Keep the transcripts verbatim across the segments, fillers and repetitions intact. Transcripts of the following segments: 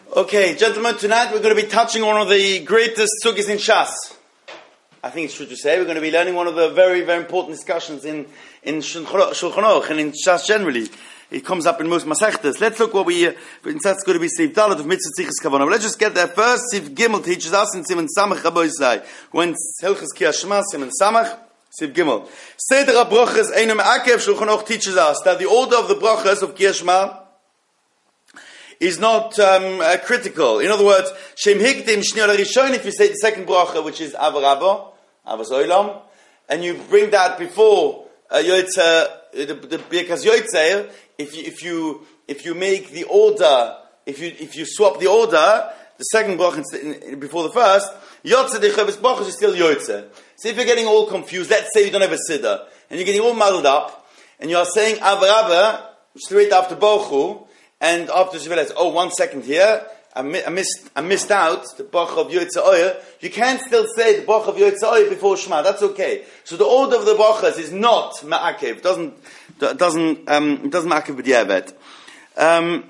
Okay, gentlemen, tonight we're going to be touching one of the greatest sugis in Shas. I think it's true to say we're going to be learning one of the very, very important discussions in in Shulchan Aruch and in Shas generally. It comes up in most Masechtas. Let's look what we uh, that's going to be Sif Dalet of Mitzvah Tzichus Kavanah. But let's just get there first. Sif Gimel teaches us in Siman Samach Rabbosai when Hilchos Kriyas Shema Siman Samach Sif Gimel. Seder HaBrochas Einu Me'akev. Shulchan Aruch teaches us that the order of the brachas of Kriyas Shema is not um, uh, critical. In other words, Shem Hikdim Shnei Rishon, if you say the second bracha, which is Av Rabba, Avos Olam, and you bring that before uh, Yotzeh, the, the Birkas Yotzeh, if you if you if you make the order, if you if you swap the order, the second bracha in, in, before the first, Yotzeh the Chavis brachas is still Yotzeh. So if you're getting all confused, let's say you don't have a siddur, and you're getting all muddled up, and you are saying Av Rabba straight after Bochu, and after you realize, oh, one second here, I, mi- I missed, I missed out the bracha of Yotzeh Oyer. You can still say the bracha of Yotzeh Oyer before Shema. That's okay. So the order of the brachas is not ma'akev. Doesn't doesn't um, doesn't ma'akev b'diavad. Um,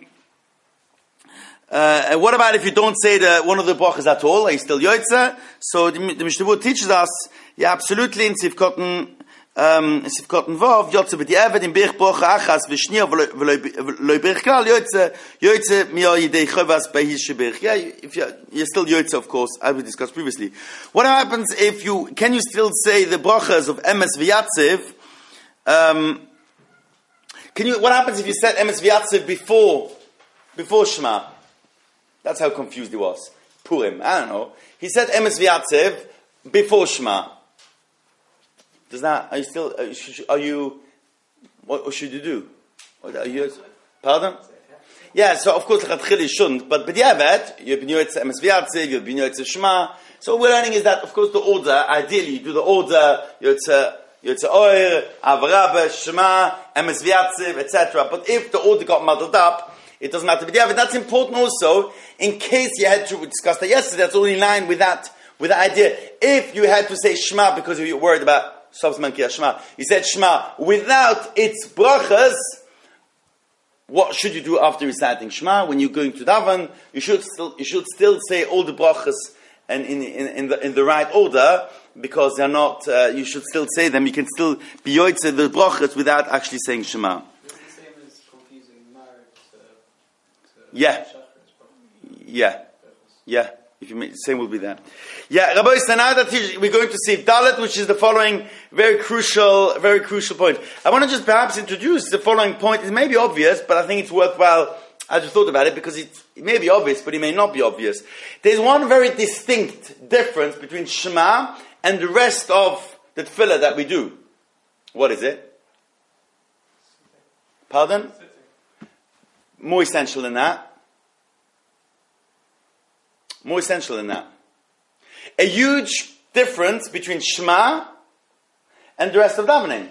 uh, what about if you don't say the one of the brachas at all? Are you still Yotzeh? So the, the Mishnah Berurah teaches us, yeah, absolutely in Sivkotten. Um, Sivkotten Vav, Yotzeh b'diavad in Birch Bracha Achas v'Shniya v'Loi Birch Klal Yotzeh Yotzeh Miyah Yidei Chovas B'Hish Shebirch. Yeah, if you're, you're still Yotzeh, of course, as we discussed previously. What happens if you can you still say the brachas of Emes v'Yatziv? Um, can you? What happens if you said Emes v'Yatziv before before Shema? That's how confused he was. Purim, I don't know. He said Emes v'Yatziv before Shema. Does that, are you still, are you, what should you do? Are you, pardon? Yeah, so of course, you shouldn't, but b'diavad, you've been yotzeh emes v'yatziv, you've been yotzeh shema. So what we're learning is that, of course, the order, ideally, you do the order, yotzeh, yotzeh oyer, av rabba, shema, emes v'yatziv, et cetera. But if the order got muddled up, it doesn't matter b'diavad. That's important also, in case you had to, we discussed that yesterday, that's all in line with that, with the idea. If you had to say shema because you were worried about Subsequent Kriyas Shema. He said Shema without its brachas. What should you do after reciting Shema? When you're going to daven, you should still you should still say all the brachas and in in, in the in the right order, because they're not. Uh, you should still say them. You can still be yotzeh the brachas without actually saying Shema. Is it the same as confusing marriage to, to yeah, yeah, yeah. If you make, same will be there. Yeah, Rabbi Sanada, we're going to see Dalet, which is the following very crucial, very crucial point. I want to just perhaps introduce the following point. It may be obvious, but I think it's worthwhile as you thought about it, because it, it may be obvious, but it may not be obvious. There's one very distinct difference between Shema and the rest of the tefillah that we do. What is it? Pardon? More essential than that. More essential than that. A huge difference between Shema and the rest of davening.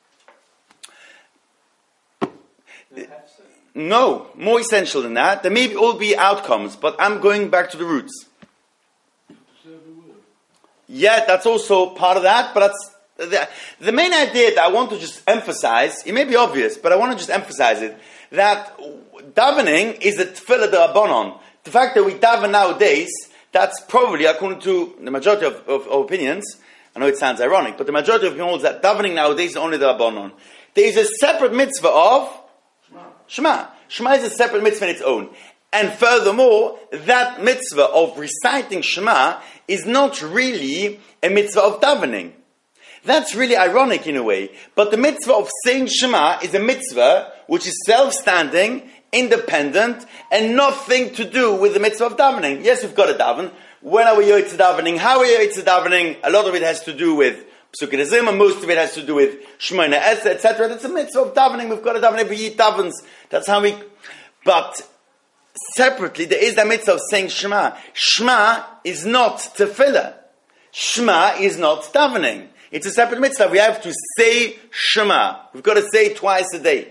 No, more essential than that. There may all be outcomes, but I'm going back to the roots. Yeah, that's also part of that, but that's the, the main idea that I want to just emphasize. It may be obvious, but I want to just emphasize it, that davening is a tefillah d'Rabbanon. The fact that we daven nowadays, that's probably, according to the majority of, of, of opinions, I know it sounds ironic, but the majority of opinions that davening nowadays is only the Rabbanon. There is a separate mitzvah of Shema. Shema. Shema is a separate mitzvah in its own. And furthermore, that mitzvah of reciting Shema is not really a mitzvah of davening. That's really ironic in a way. But the mitzvah of saying Shema is a mitzvah which is self-standing, independent, and nothing to do with the mitzvah of davening. Yes, we've got to daven. When are we yotzeh davening? How are we yotzeh davening? A lot of it has to do with Psukei Zimah, most of it has to do with Shemona Esrei, et cetera. That's a mitzvah of davening. We've got to daven every year davens. That's how we... But separately, there is the mitzvah of saying Shema. Shema is not tefillah. Shema is not davening. It's a separate mitzvah. We have to say Shema. We've got to say it twice a day.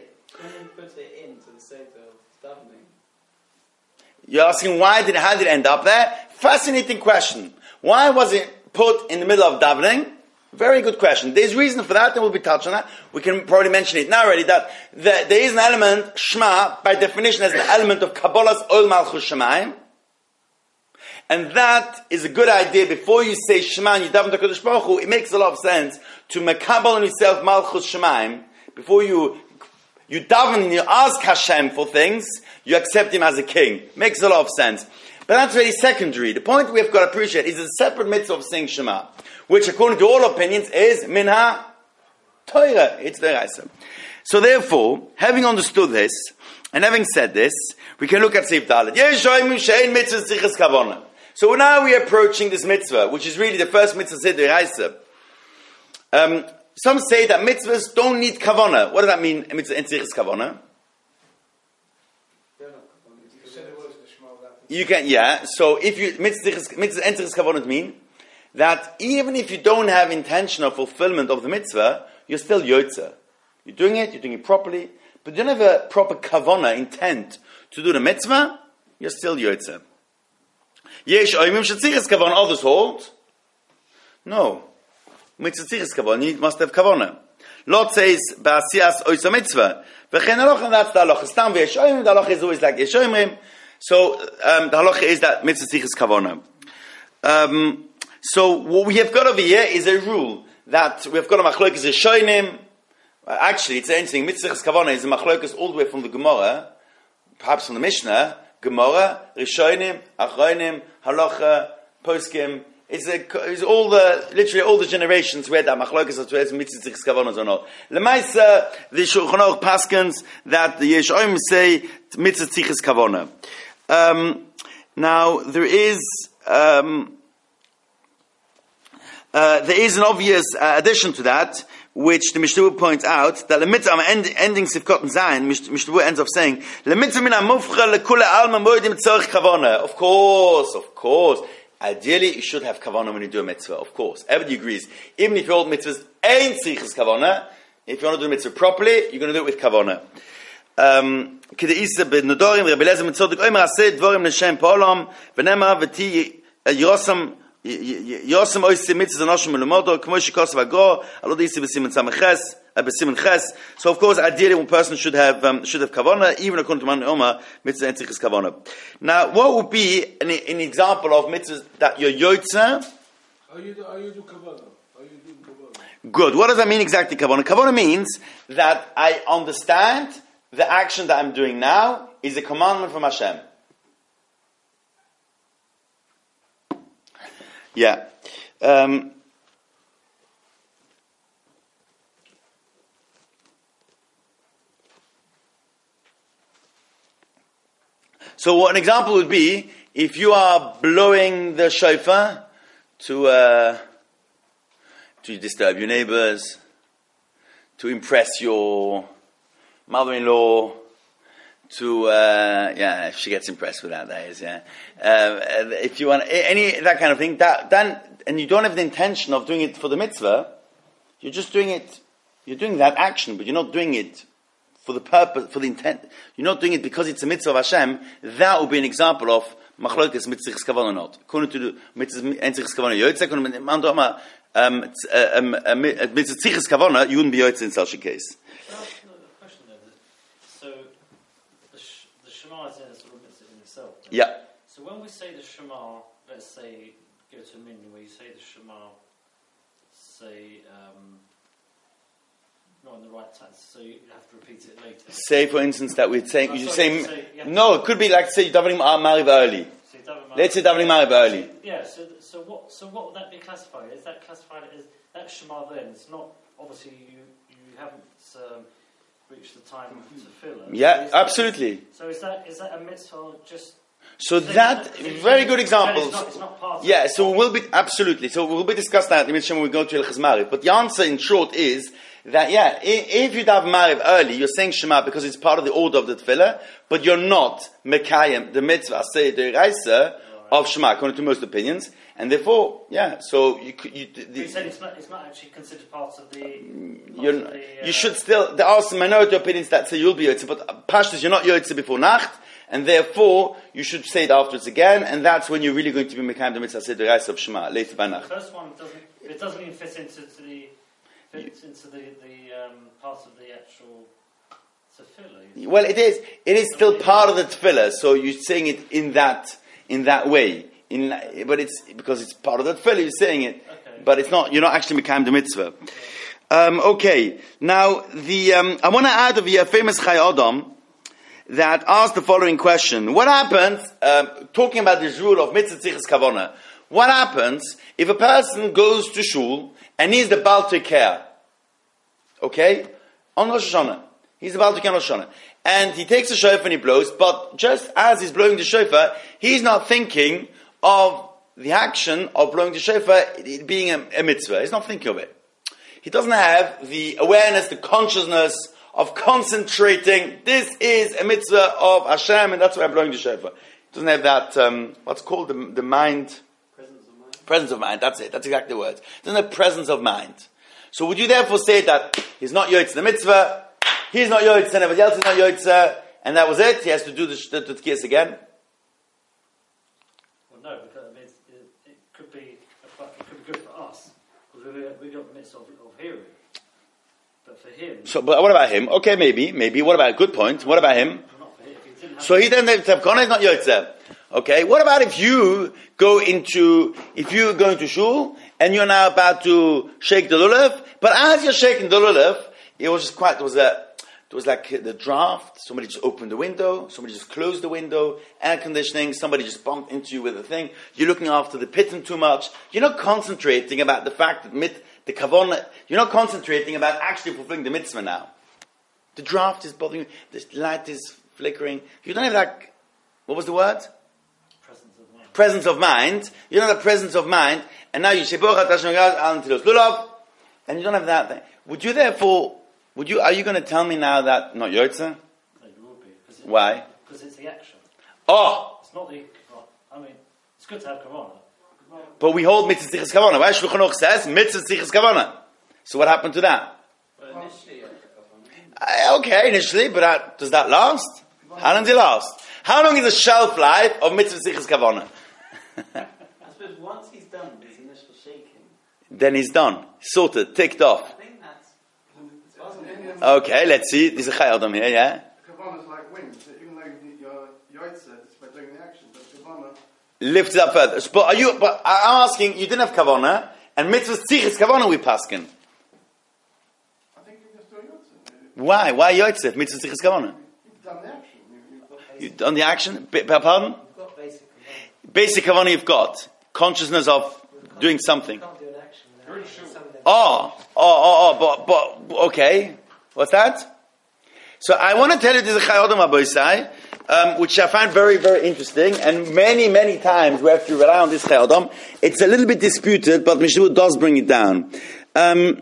You're asking why did how did it end up there? Fascinating question. Why was it put in the middle of davening? Very good question. There's reason for that, and we'll be touching on that. We can probably mention it now already, that the, there is an element, Shema, by definition, as an element of Kabbalah's Ol Malchus Shemayim. And that is a good idea. Before you say Shema and you daven to HaKadosh Baruch Hu, it makes a lot of sense to mekabel on yourself Malchus Shemaim. Before you you daven and you ask Hashem for things, you accept Him as a king. Makes a lot of sense. But that's very secondary. The point we've got to appreciate is a separate mitzvah of saying Shema, which according to all opinions is Minha Torah. It's the Raisa. So therefore, having understood this, and having said this, we can look at Seif Dalet. So now we are approaching this mitzvah, which is really the first mitzvah said the Raisa. Um, some say that mitzvahs don't need kavanah. What does that mean? Mitzvah and tzrichas kavanah. You can, yeah. So if you mitzvah and tzrichas kavanah mean that even if you don't have intention of fulfillment of the mitzvah, you're still yotzer. You're doing it. You're doing it properly, but you don't have a proper kavanah intent to do the mitzvah. You're still yotzer. Yesh oimim shetzichas kavanah. Others hold. No. Mitzvah tzichas kavanah. You must have kavanah. Lot says, ba'asiyas oisa mitzvah. V'chen halacha, that's the halacha. Stam v'yesh oimim, the halacha is always like yesh oimim. So, um, the halacha is that mitzvah tzichas kavanah. Um, so, what we have got over here is a rule that we have got a machlokas rishonim. Actually, it's interesting. Mitzvah tzichas kavanah is a machlokas all the way from the Gemara, perhaps from the Mishnah, Gemara, Rishonim, Achronim, Halacha, Poskim. It's, a, it's all the, literally all the generations where that machlokas of whether mitzvah tzichas kavanah or not. Lemaisa, the Shulchan Aruch paskins that the Yesh Oim say mitzvah tzichas kavanah. Um, now, there is, um, uh, there is an obvious uh, addition to that, which the Mishnah points out, that the mitzvah, end, ending Sivkot and Zayin, Mishnah ends up saying, the mitzvah min ha-mufcha lekule alma moedim tzorich kavanah. Of course, of course. Ideally, you should have kavanah when you do a mitzvah, of course. Everybody agrees. Even if your old mitzvahs ain't tzichas kavanah, if you want to do a mitzvah properly, you're going to do it with kavanah. Um, Kedeisa b'nedorim, Rabbi Eliezer Mitzodik, oimer aseh dvorim l'shem pa'olam, v'nema v'ti yosam, Yosem oisi mitzvahs anoshim melumodo, k'mo shikosav agro, alod isi b'simen samech b'simen ches. So of course, ideally, one person should have um, should have kavanah, even according to Man Oma, mitzvah and tzichas kavanah. Now, what would be an, an example of mitzvahs that you're yotzer? How you do, how you do kavanah? How you do kavanah? Good. What does that mean exactly, kavanah? Kavanah means that I understand the action that I'm doing now is a commandment from Hashem. Yeah. Um, so what an example would be, if you are blowing the shofar to uh, to disturb your neighbors, to impress your mother-in-law, to, uh, yeah, if she gets impressed with that, that is, yeah. Uh, if you want any, that kind of thing, that, then, and you don't have the intention of doing it for the mitzvah, you're just doing it, you're doing that action, but you're not doing it for the purpose, for the intent, you're not doing it because it's a mitzvah of Hashem. That would be an example of machlokas mitzvah tzichas kavanah or not. According to the mitzvah tzichas kavanah, yotze, according to Man Doma, um, mitzvah tzichas kavanah, you wouldn't be yotze in such a case. Shema is in a sort of mitzvah in itself. Yeah. So when we say the Shema, let's say, go to a minyan where you say the Shema, say, um, not in the right time, so you have to repeat it later. Say, for instance, that we're saying, oh, you're sorry, saying, say, yeah. no, it could be like, say, davening Mariv early. So davening Let's say davening Mariv early. Yeah, so, so what, so what would that be classified? Is that classified as, that Shema then, it's not, obviously you, you haven't, um, reach the time to fill it. Yeah, so absolutely. That, so is that is that a mitzvah just? So that, very good examples. It's not, it's not part yeah, of so we'll be, absolutely, so we'll be discussing that in when we go to Hilchos Mariv. But the answer in short is that, yeah, if you have Mariv early, you're saying Shema because it's part of the order of the Tefillah, but you're not Mekayim, the mitzvah, say, the Reisa of Shema, according to most opinions. And therefore, yeah, so you could... You, the, you said it's not, it's not actually considered part of the... Part you're, of the uh, you should still... There are some minority opinions that say you'll be Yotze, but Pashtus, you're not Yotze before Nacht, and therefore, you should say it afterwards again, and that's when you're really going to be Mekayim the Mitzvah, say the Reis of Shema, later by Nacht. The first one, doesn't, it doesn't even fit into the... Fits into the, the um, part of the actual... Tefillah. Well, it is. It is still part of the Tefillah, so you're saying it in that, in that way. In, but it's because it's part of the tefillah. You're saying it, Okay. but it's not. You're not actually mekayim the mitzvah. Um, okay. Now the um, I want to add over here a famous Chai Adam that asked the following question: what happens? Um, talking about this rule of mitzvah tzichas kavana. What happens if a person goes to shul and he's the Baal Tekeh? Okay, on Rosh Hashanah, he's the Baal Tekeh on Rosh Hashanah, and he takes the shofar and he blows. But just as he's blowing the shofar, he's not thinking of the action of blowing the shofar being a, a mitzvah. He's not thinking of it. He doesn't have the awareness, the consciousness of concentrating. This is a mitzvah of Hashem, and that's why I'm blowing the shofar. He doesn't have that. Um, what's called the, the mind. Presence of mind. Presence of mind, that's it, that's exactly the words. Doesn't have presence of mind. So would you therefore say that he's not Yoitz the mitzvah, he's not Yoitz, and everybody else is not Yoitz, and that was it? He has to do the, the, the tkiyas again? Well, no, because I mean, it, it could be it could be good for us because we we got the mitzvah of, of hearing, but for him. So, but what about him? Okay, maybe, maybe. What about, good point, what about him? Not for him. If he didn't have So he doesn't have Tavkana, he's not Yoitz. Okay, what about if you go into, if you go into shul, and you're now about to shake the lulav, but as you're shaking the lulav, it was just quite, there was a, there was like the draft, somebody just opened the window, somebody just closed the window, air conditioning, somebody just bumped into you with a thing, you're looking after the piton too much, you're not concentrating about the fact that mit, the kavon, you're not concentrating about actually fulfilling the mitzvah now. The draft is bothering you, the light is flickering, you don't have that, what was the word? presence of mind. Presence of mind. You don't have presence of mind, and now you say Borchat Hashem Al Tilos Lulav, and you don't have that thing. Would you therefore? Would you? Are you going to tell me now that not Yotze? No, you will be. Cause it, Why? Because it's the action. Oh, It's not the. I mean, it's good to have kavana. but we hold mitzvah tzichas kavana. Why Shulchan Aruch says mitzvah tzichas kavana? So what happened to that? But initially, Uh, okay, initially, but uh, does that last? How long does it last? How long is the shelf life of mitzvah tzichas kavana? I suppose once he's done his initial shaking, Then he's done, sorted, ticked off. I think that's. Okay, let's see. There's a Chai Adam here, yeah. Kavanah is like wind. So even though you're Yoitze, it's by doing the action. But Kavanah, Lift it up further. But are you? But I'm asking. You didn't have kavana, and mitzvah tzichas kavana we paskin. I think you're just doing Yoitze. Why? Why yotzef mitzvah tzichas kavana? You've done the action. You, you've got You've done the action. B- pardon? You've got basic command. Basic kavana you've got consciousness of doing something. You can't do an action without some of them. Oh, oh, oh, oh. But, but okay. What's that? So I want to tell you there's a Chai Adam Aboisai, um, which I find very, very interesting, and many, many times we have to rely on this Chai Adam. It's a little bit disputed, but Mishnah does bring it down. Um,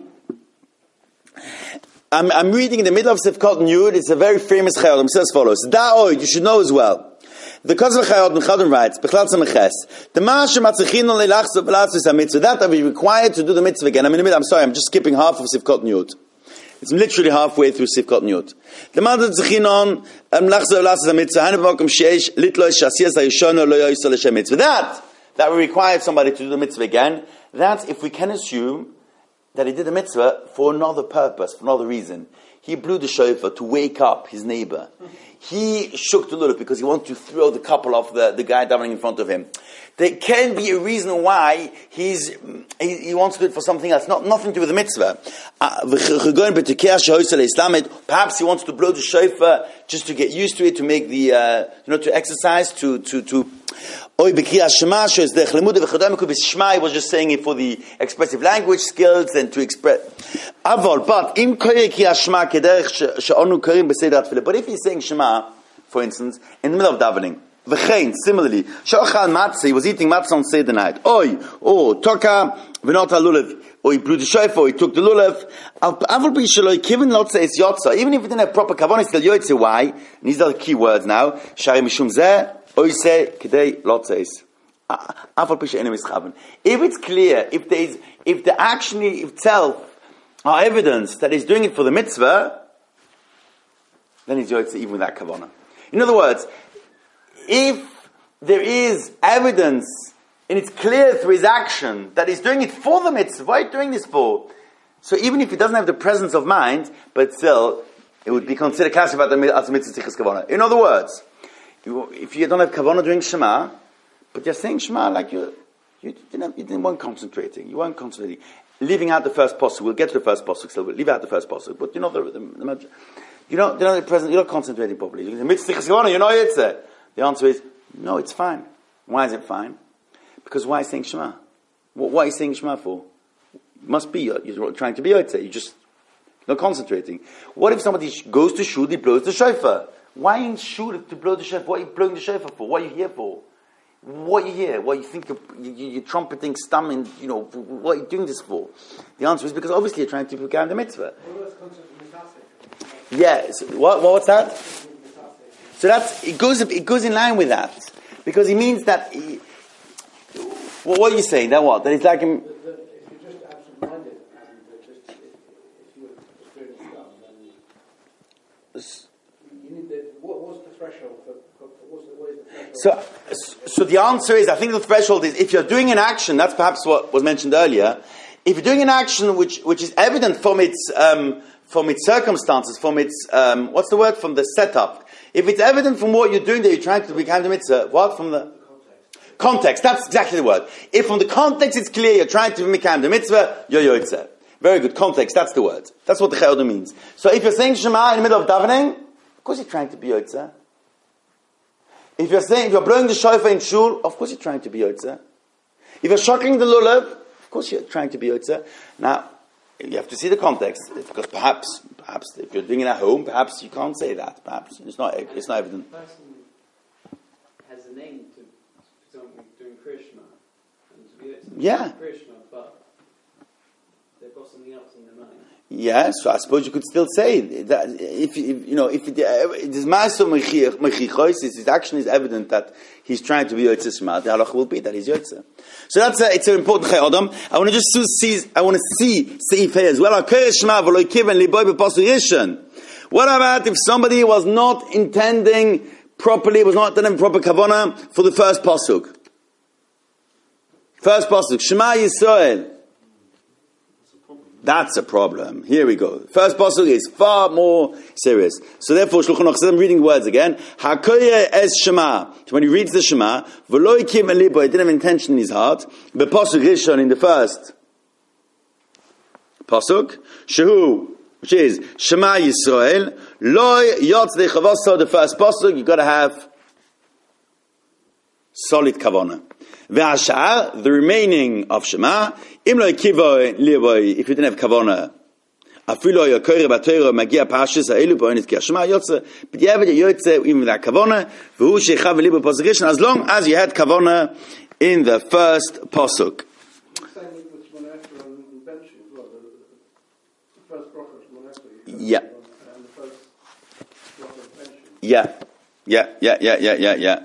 I'm, I'm reading in the middle of Sefkot Yud. It's a very famous Chai Adam. It says as follows: Da'oid, you should know as well. The cause of Chai Adam Chadam writes, Bechlat Sameches, the Ma'ashem Matzichin Leilachs of Latzis HaMitzvah, that are we required to do the mitzvah again. I'm in the middle. I'm sorry. I'm just skipping half of Sefkot Yud. It's literally halfway through Sifkot Niyot. The Ma'aseh Tzichinon, Lachzor Latzis HaMitzvah, Hanu B'makom Sheish, Litlo Shasiyas HaYishono Lo Yoyisol L'Shem Mitzvah. That, that we required somebody to do the mitzvah again, that's if we can assume that he did the mitzvah for another purpose, for another reason. He blew the shofar to wake up his neighbor. He shook the lulav because he wanted to throw the couple off the, the guy davening in front of him. There can be a reason why he's, he, he wants to do it for something else, not nothing to do with the mitzvah. Uh, perhaps he wants to blow the shofar just to get used to it, to make the, uh, you know, to exercise, to, to, to, Oy b'kriyas shema shows the chlemuda v'chodam could be shema. He was just saying it for the expressive language skills and to express. Avol, but im koyei kriyas shema kederech she'onu korim b'seder tefillah. But if he's saying shema, for instance, in the middle of davening, v'chein, similarly, she'ochal matzah, he was eating matzah on Seder night. Oy, oh, toka v'not ha'lulav. Or he blew the shofar, or he took the lulav. Avol b'shaloi kiven lotza es yotza. Even if he didn't have proper kavanah, he's still yotze. Why? And these are the key words now. Shari mishum zeh. If it's clear, if there is, if the action itself are evidence that he's doing it for the mitzvah, then he's doing it even with that kavanah. In other words, if there is evidence and it's clear through his action that he's doing it for the mitzvah, what are you doing this for? So even if he doesn't have the presence of mind, but still, it would be considered kasher about the mitzvah tichas kavanah. In other words, if you don't have kavanah during Shema, But you're saying Shema like you, you didn't, you didn't weren't concentrating. You weren't concentrating. Leaving out the first pasuk. We'll get to the first pasuk still. We'll leave out the first pasuk. But you know the, the, the you know, you know the present. You're not concentrating properly. You know it's there. The answer is no. It's fine. Why is it fine? Because why is saying Shema? What, what are you saying Shema for? It must be you're, you're trying to be Yotzei. You just not concentrating. What if somebody goes to shul, he blows the shofar? Why in shul to blow the shofar? What are you blowing the shofar for? What are you here for? What are you here? What you think you're, you, you're trumpeting, stumming? You know, what are you doing this for? The answer is because obviously you're trying to become the mitzvah. Yeah. So what, what? What's that? So that's it goes. It goes in line with that because it means that. He, well, what are you saying? That what? That it's like him. So, so the answer is, I think the threshold is, if you're doing an action, that's perhaps what was mentioned earlier. If you're doing an action which which is evident from its um, from its circumstances, from its um, what's the word, from the setup. If it's evident from what you're doing that you're trying to become the mitzvah, what from the context. context? That's exactly the word. If from the context it's clear you're trying to become the mitzvah, you're yotzeh. Very good context. That's the word. That's what the chayodah means. So if you're saying Shema in the middle of davening, of course you're trying to be yotzeh. If you're saying, if you're blowing the shofar in shul, of course you're trying to be yotzeh. If you're shocking the lulav, of course you're trying to be yotzeh. Now, you have to see the context, because perhaps, perhaps if you're doing it at home, perhaps you can't say that. Perhaps it's not, it's not evident. The person has a name to, for example, doing Krishna, and to be yotzeh, yeah. Krishna, but they've got something else in their mind. Yes, so I suppose you could still say that if, if you know if it is ma'aso mechichos, his action is evident that he's trying to be yotzeh Shema, the halacha will be that he's yotzeh. So that's a, it's an important chayodam. I want to just see I want to see seif here as well. What about if somebody was not intending properly, was not done proper kavanah for the first pasuk? First pasuk, Shema Yisrael. That's a problem. Here we go. First pasuk is far more serious. So therefore, Shulchan Aruch says, I'm reading words again. Hakoye es Shema. So when he reads the Shema, v'lo yikim el libo, he didn't have intention in his heart. But pasuk Rishon in the first pasuk, shehu, which is Shema Yisrael, loy yotz dechavaso, the first pasuk, you've got to have solid kavanah. Ve'ashar, the remaining of Shema, im lo yikivo liboy, if you didn't have kavanah, afilo yokoire batoiro magia pashis ha'elu bo'onis ki Shema yotzeh, but you have it yotzeh even without kavanah, v'hu shechav libo pasuk rishon, as long as you had kavanah in the first pasuk. Yeah. Yeah. Yeah, yeah, yeah, yeah, yeah, yeah.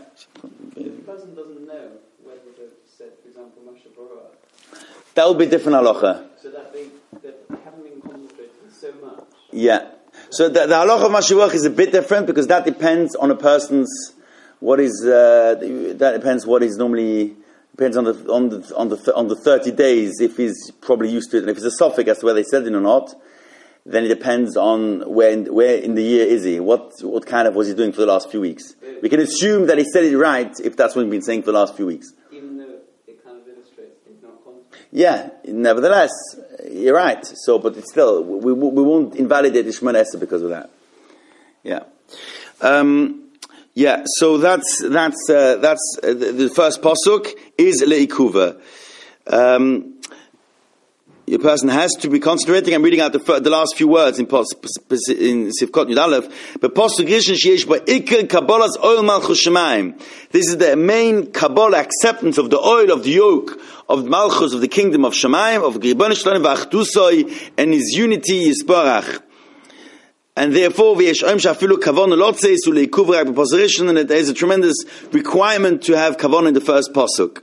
That would be different halacha. So that they, that they haven't been concentrating so much. Yeah. So the, the halacha of Mashiach is a bit different because that depends on a person's what is uh, that depends what is normally depends on the on the on the on the thirty days if he's probably used to it, and if it's a suffix as to whether they said it or not, then it depends on where in, where in the year is he, what what kind of was he doing for the last few weeks. We can assume that he said it right if that's what he's been saying for the last few weeks. Yeah, nevertheless, you're right. So, but it's still, we we won't invalidate the Shemona Esrei because of that. Yeah, um, yeah. So that's that's uh, that's uh, the, the first pasuk is leikuva. Um, Your person has to be concentrating. I'm reading out the, the last few words in, in Sivkot Yud Aleph. But pasuk Rishon sheyesh ba ikar kabbalas oil malchus shemayim. This is the main Kabbalah acceptance of the oil of the yoke of Malchus of the kingdom of Shemayim, of Ribbono Shel Olam v'achdusoi, and his unity Yisbarach. And therefore, v'yesh oim shafilu kavon lotzei su leikuv rak b'pasuk Rishon, and there is a tremendous requirement to have kavon in the first pasuk.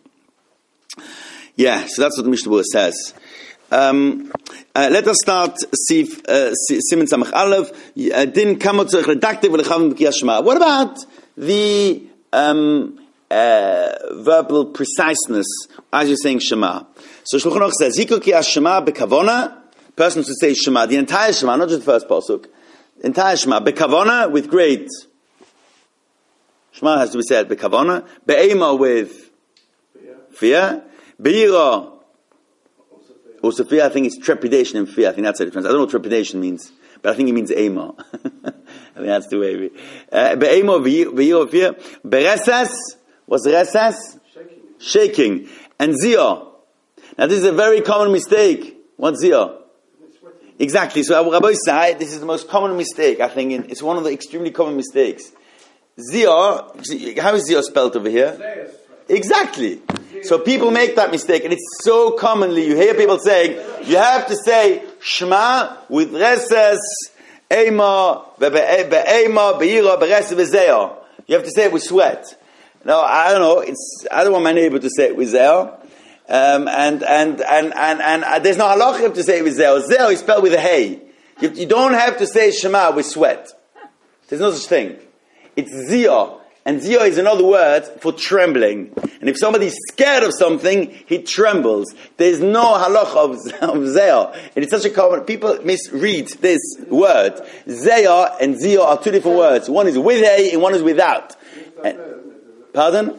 Yeah, so that's what the Mishnah Berurah says. Um, uh, let us start Sif uh, Siman Samach Aleph. Din kamot tzarich ledaktek v'lechavim b'kiyas Shema. What about the um, uh, verbal preciseness as you're saying Shema? So Shulchan Aruch says, Zikor kiyas Shema bekavona. Person should say Shema, the entire Shema, not just the first pasuk. Entire Shema bekavona with great Shema has to be said bekavana. Be'ema with fear. Be'ira. Also fear, I think it's trepidation and fear. I think that's how it translates. I don't know what trepidation means, but I think it means ema. I think that's the way we... Be'ema, be'ira, fear. Be'reses. What's reses? Shaking. Shaking. And ziyah. Now this is a very common mistake. What's ziyah? Exactly. So Abu Rabbi say this is the most common mistake, I think. It's one of the extremely common mistakes. Ziyah, how is ziyah spelled over here? Exactly. So people make that mistake, and it's so commonly, you hear people saying, you have to say Shema with reses, ema, be'ema, be'ira, be'reses, be'zeah. You have to say it with sweat. Now, I don't know, it's, I don't want my neighbor to say it with zeah. Um, and, and, and, and, and, uh, there's no halacha to say it with zeah. Zeah is spelled with a hey. You, you don't have to say Shema with sweat. There's no such thing. It's ziyah. And ziyah is another word for trembling. And if somebody's scared of something, he trembles. There's no halacha of, of ziyah. And it's such a common, people misread this word. Ziyah and ziyah are two different words. One is with a and one is without. And, pardon?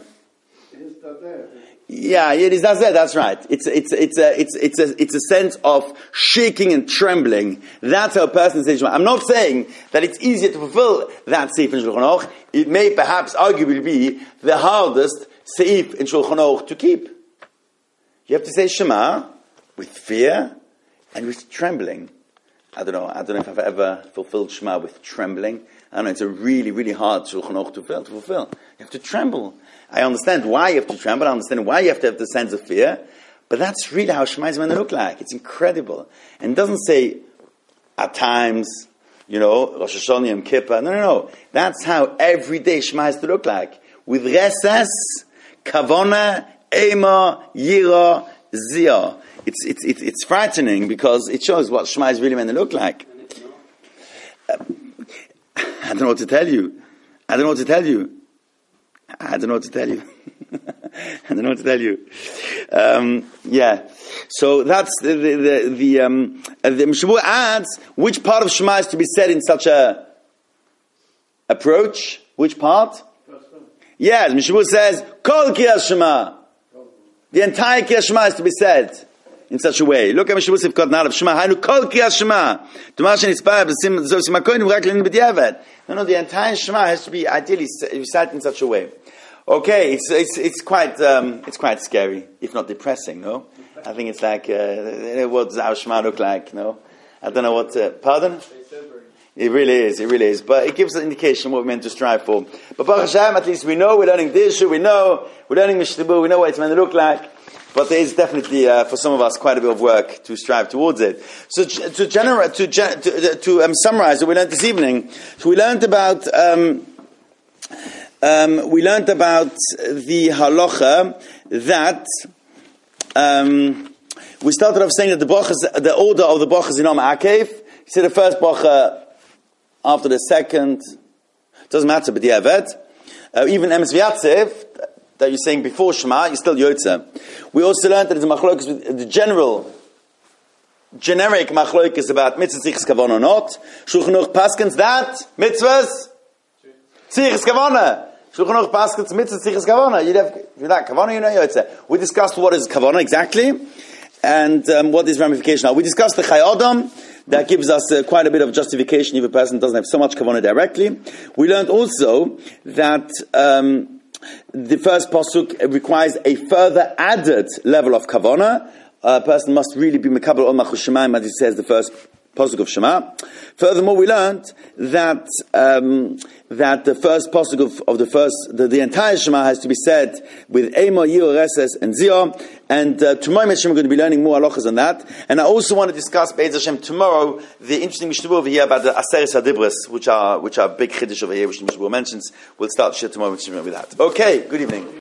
Yeah, it is. That's it. That's right. It's it's it's a it's it's a it's a sense of shaking and trembling. That's how a person says Shema. I'm not saying that it's easier to fulfill that seif in Shulchan Aruch. It may perhaps arguably be the hardest seif in Shulchan Aruch to keep. You have to say Shema with fear and with trembling. I don't know. I don't know if I've ever fulfilled Shema with trembling. I don't know. It's a really really hard Shulchan Aruch to fulfill. To fulfill, you have to tremble. I understand why you have to tremble. I understand why you have to have the sense of fear. But that's really how Shema is meant to look like. It's incredible. And it doesn't say, at times, you know, Rosh Hashanah, Yom Kippur. No, no, no. That's how every day Shema has to look like. With reses, kavona, ema, yira, ziyah. It's, it's, it's, it's frightening because it shows what Shema is really meant to look like. Uh, I don't know what to tell you. I don't know what to tell you. I don't know what to tell you. I don't know what to tell you. Um, yeah. So that's the the the, the um uh, the Mishabur adds which part of Shema is to be said in such a approach. Which part? Yeah, the Mishabur says Kol Kriyas Shema. The entire Kriyas Shema is to be said in such a way. Look at Mishabur Sivkot Nalav Shema. Hainu Kol Kriyas Shema. Tumashin Ispar B'Sim Zov Simakoin V'Rak L'Nin B'Diavad. No, no, the entire Shema has to be ideally recited in such a way. Okay, it's it's it's quite um, it's quite scary, if not depressing. No, I think it's like uh, what does our Shema look like? No, I don't know what. Uh, pardon? It really is. It really is. But it gives an indication what we're meant to strive for. But Baruch Hashem, at least we know we're learning Dirshu. We know we're learning Mishnah. We know what it's meant to look like. But there is definitely, uh, for some of us, quite a bit of work to strive towards it. So, to generate, to to, to um, summarize what we learned this evening, so we learned about um, um, we learned about the halacha that um, we started off saying that the brachas, the order of the brachas in Om Akev. You say the first bracha after the second. It doesn't matter, but yeah, uh, even Emes V'Yatzev, that you're saying before Shema, you're still Yotze. We also learned that it's a machlokas, the general, generic machlokas about mitzvah tzichas kavana or not. Shulchan Aruch paskins that mitzvahs tzichas kavana. Shulchan Aruch paskins mitzvahs tzichas kavana. You'd have that kavana, you know Yotze. We discussed what is kavana exactly, and um, what is ramification. Now we discussed the Chai Adam. That gives us uh, quite a bit of justification if a person doesn't have so much kavana directly. We learned also that um, the first pasuk requires a further added level of kavana. A person must really be mekabel on machus shemaim, as it says the first pasuk of Shema. Furthermore, we learned that um, that the first pasuk of, of the first, the, the entire Shema has to be said with Ema, Yir, Reses, and Ziyah. And uh, tomorrow, Hashem, we're going to be learning more halachas on that. And I also want to discuss, Be'ez Hashem, tomorrow, the interesting Mishnah over here about the Aseres HaDibros, which are which are big chiddush over here, which the Mishnah mentions. We'll start shir tomorrow with that. Okay, good evening.